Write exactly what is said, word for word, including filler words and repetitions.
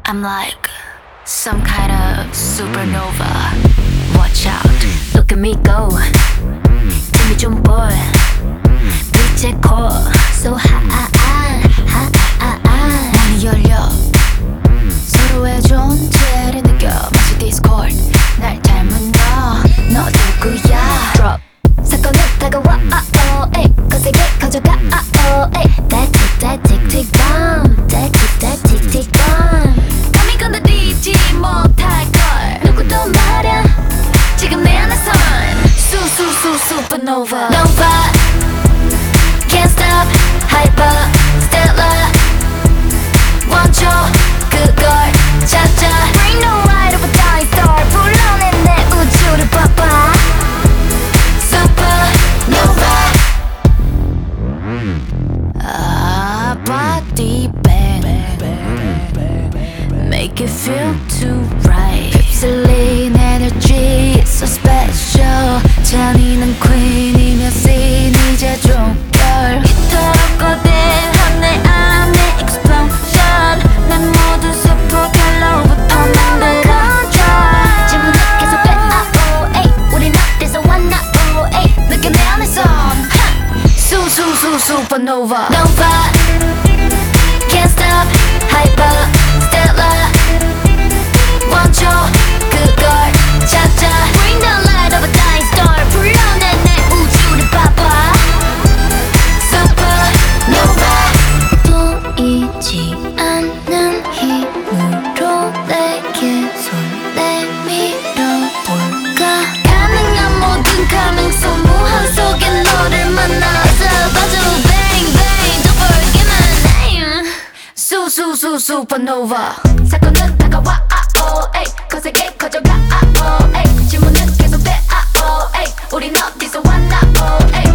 I'm like some kind of supernova. Watch out, look at me go. 힘이 좀 보여. 빛의 core so high. 문이 열려. 서로의 존재를 느껴. 마치 Discord. 날 닮은 너, 너 누구야? Drop. 사건은 다가와. Oh, ay. 거세게 커져가. Oh, ay. That tick, that tick, tick bomb. That tick, that tick, tick bomb. 감히 건드리지 못할걸. 누구도 말야. 지금 내 안에선 수수수 supernova. Nova. Can't stop. Hyper. Stellar. 멈춰. 그걸 찾아. Bring the light of a dying star. 불러내 내 우주를 봐봐. Supernova. Ah, body bang. Make it feel too right. 휩쓸린 energy so special. 잔인한 queen이며 scene 이제 종결. 이토록 거대한 내 안의 explosion. 난 모든 superhel로부터 만든 control. 질문은 계속 돼. Oh, ay. 우린 어디서 왔나? Oh, ay. 느껴 내 안에선 수수수 supernova. Nova. Can't stop. Hyper. Stellar. 멈춰. 그걸 찾아. Bring the light of a dying star. 불러내 내 우주를 봐봐. Supernova. 보이지 않는 힘으로 내게 손 내밀어볼까. 가능한 모든 가능성 무한 속에 너를 만나서 봐줘. Bang bang don't forget my name. 수수수 supernova. 사건은 다가와. Oh, ay. 거세게 커져가. Oh, ay. 질문은 계속돼. Oh, ay. 우린 어디서 왔나? Oh, ay.